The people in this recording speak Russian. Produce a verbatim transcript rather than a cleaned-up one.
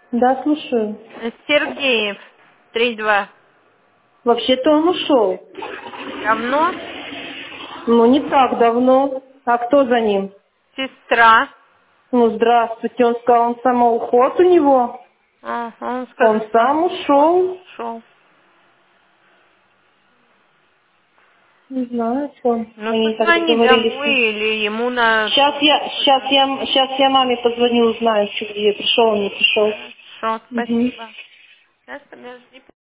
Да, слушаю. Сергеев, три два. Вообще-то он ушел. Давно? Ну, не так давно. А кто за ним? Сестра. Ну, здравствуйте. Он сказал, он самоуход у него. А, он Он сказал, сам вот, ушел. ушел. Не знаю, что он. Ну, Они так позвони договорились. домой или ему на... Сейчас я, сейчас я, сейчас я маме позвоню, узнаю, что где. Пришел он, не пришел. Хорошо, Угу. спасибо. Сейчас, подожди.